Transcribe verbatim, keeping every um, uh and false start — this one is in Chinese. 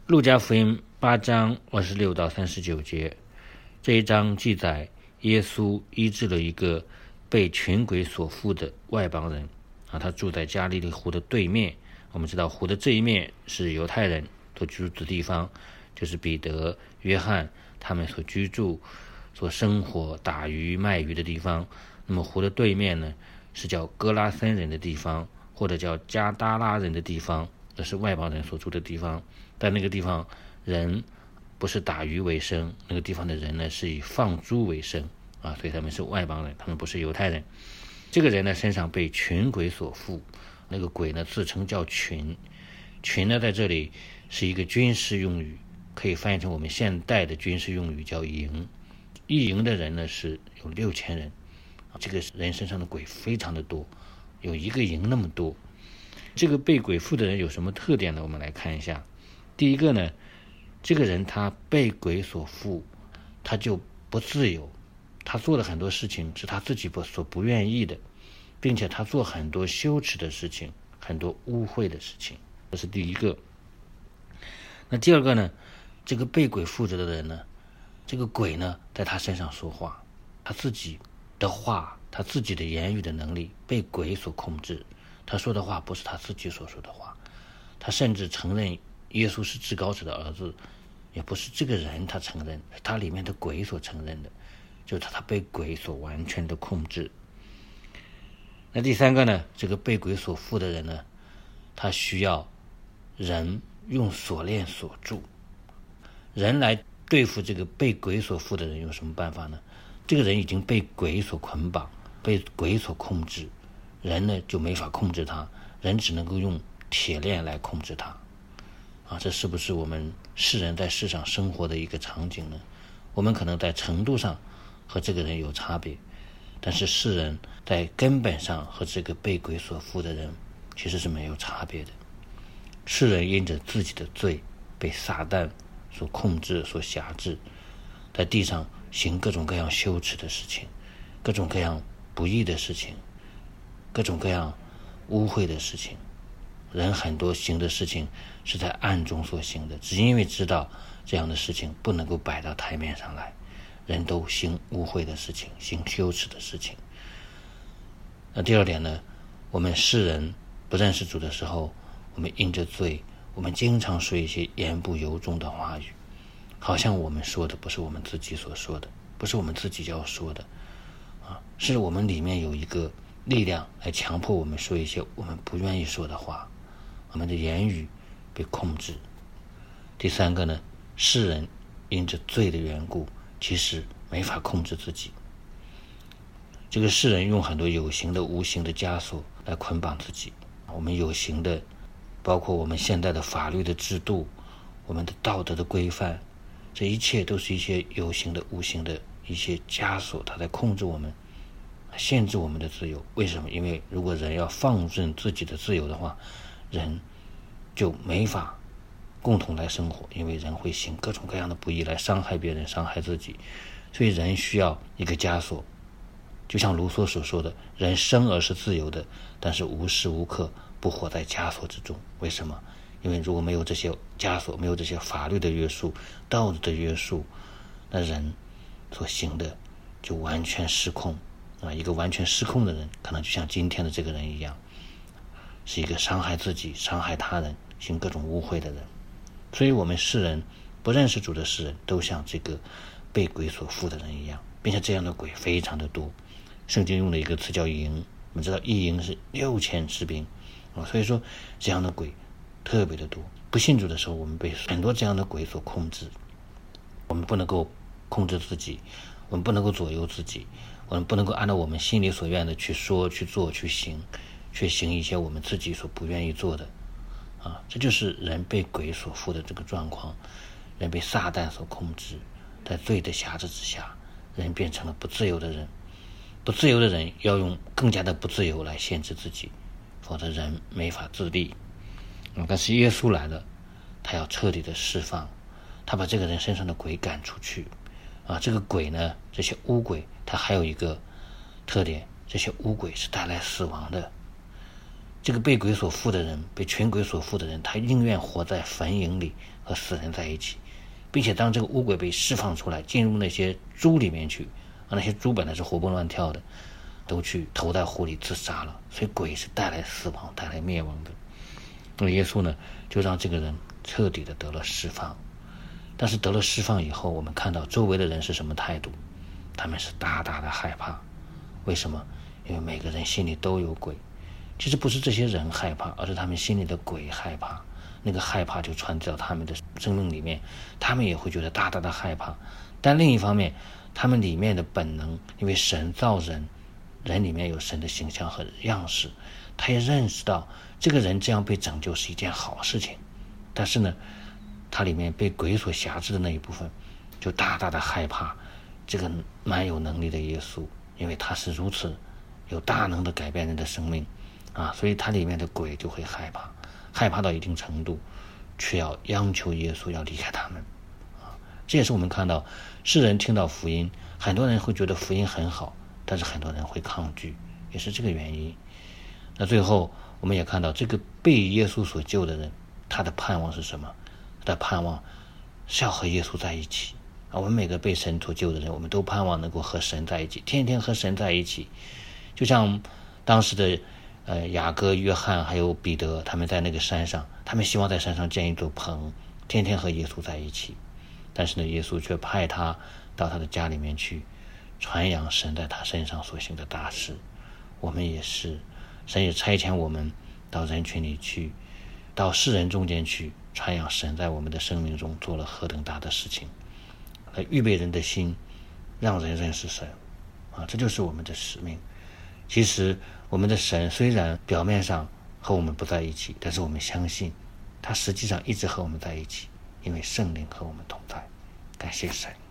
路加福音八章二十六到三十九节，这一章记载耶稣医治了一个被群鬼所附的外邦人啊，他住在加利利湖的对面。我们知道湖的这一面是犹太人所居住的地方，就是彼得、约翰他们所居住、所生活、打鱼、卖鱼的地方。那么湖的对面呢，是叫哥拉森人的地方，或者叫加达拉人的地方，这是外邦人所住的地方。但那个地方人不是打鱼为生，那个地方的人呢是以放猪为生啊，所以他们是外邦人，他们不是犹太人。这个人呢身上被群鬼所附，那个鬼呢自称叫群，群呢在这里是一个军事用语，可以翻译成我们现代的军事用语叫营。一营的人呢是有六千人，这个人身上的鬼非常的多，有一个营那么多。这个被鬼附的人有什么特点呢？我们来看一下。第一个呢，这个人他被鬼所附，他就不自由，他做了很多事情是他自己不所不愿意的，并且他做很多羞耻的事情，很多污秽的事情，这是第一个。那第二个呢，这个被鬼附着的人呢，这个鬼呢在他身上说话，他自己的话，他自己的言语的能力被鬼所控制，他说的话不是他自己所说的话，他甚至承认耶稣是至高者的儿子，也不是这个人他承认，是他里面的鬼所承认的，就是他被鬼所完全的控制。那第三个呢，这个被鬼所附的人呢，他需要人用锁链锁住。人来对付这个被鬼所附的人有什么办法呢？这个人已经被鬼所捆绑，被鬼所控制，人呢就没法控制他，人只能够用铁链来控制他啊，这是不是我们世人在世上生活的一个场景呢？我们可能在程度上和这个人有差别，但是世人在根本上和这个被鬼所附的人其实是没有差别的。世人因着自己的罪被撒旦所控制、所辖制，在地上行各种各样羞耻的事情，各种各样不义的事情，各种各样污秽的事情。人很多行的事情是在暗中所行的，只因为知道这样的事情不能够摆到台面上来，人都行污秽的事情，行羞耻的事情。那第二点呢，我们世人不认识主的时候，我们因着罪，我们经常说一些言不由衷的话语，好像我们说的不是我们自己所说的，不是我们自己要说的啊，是我们里面有一个力量来强迫我们说一些我们不愿意说的话，我们的言语被控制。第三个呢，世人因着罪的缘故，其实没法控制自己。这个世人用很多有形的无形的枷锁来捆绑自己，我们有形的包括我们现在的法律的制度，我们的道德的规范，这一切都是一些有形的无形的一些枷锁，它在控制我们，限制我们的自由。为什么？因为如果人要放任自己的自由的话，人就没法共同来生活，因为人会行各种各样的不义来伤害别人、伤害自己，所以人需要一个枷锁。就像卢梭所说的，人生而是自由的，但是无时无刻不活在枷锁之中。为什么？因为如果没有这些枷锁，没有这些法律的约束、道德的约束，那人所行的就完全失控啊！一个完全失控的人，可能就像今天的这个人一样，是一个伤害自己、伤害他人、行各种污秽的人。所以我们世人不认识主的世人，都像这个被鬼所附的人一样，并且这样的鬼非常的多。圣经用了一个词叫营，我们知道一营是六千士兵啊，所以说这样的鬼特别的多。不信主的时候，我们被很多这样的鬼所控制，我们不能够控制自己，我们不能够左右自己，我们不能够按照我们心里所愿的去说、去做、去行，去行一些我们自己所不愿意做的啊，这就是人被鬼所附的这个状况。人被撒旦所控制，在罪的辖制之下，人变成了不自由的人。不自由的人要用更加的不自由来限制自己，否则人没法自立。嗯、但是耶稣来了，他要彻底的释放，他把这个人身上的鬼赶出去啊。这个鬼呢，这些污鬼，它还有一个特点，这些污鬼是带来死亡的。 这个被鬼所附的人，被群鬼所附的人，他宁愿活在坟茔里和死人在一起，并且当这个污鬼被释放出来，进入那些猪里面去，啊，那些猪本来是活蹦乱跳的，都去投在湖里自杀了。所以鬼是带来死亡、带来灭亡的。那么耶稣呢，就让这个人彻底的得了释放。但是得了释放以后，我们看到周围的人是什么态度？他们是大大的害怕。为什么？因为每个人心里都有鬼。其实不是这些人害怕，而是他们心里的鬼害怕。那个害怕就传到他们的生命里面，他们也会觉得大大的害怕。但另一方面，他们里面的本能，因为神造人，人里面有神的形象和样式，他也认识到这个人这样被拯救是一件好事情。但是呢，他里面被鬼所辖制的那一部分，就大大的害怕这个蛮有能力的耶稣，因为他是如此有大能的改变人的生命啊，所以他里面的鬼就会害怕，害怕到一定程度，却要央求耶稣要离开他们啊。这也是我们看到世人听到福音，很多人会觉得福音很好，但是很多人会抗拒，也是这个原因。那最后我们也看到这个被耶稣所救的人，他的盼望是什么？他的盼望是要和耶稣在一起啊。我们每个被神所救的人，我们都盼望能够和神在一起，天天和神在一起。就像当时的呃，雅各、约翰还有彼得，他们在那个山上，他们希望在山上建一座棚，天天和耶稣在一起。但是呢，耶稣却派他到他的家里面去，传扬神在他身上所行的大事。我们也是，神也差遣我们到人群里去，到世人中间去，传扬神在我们的生命中做了何等大的事情，来预备人的心，让人认识神啊，这就是我们的使命。其实我们的神虽然表面上和我们不在一起，但是我们相信他实际上一直和我们在一起，因为圣灵和我们同在。感谢神。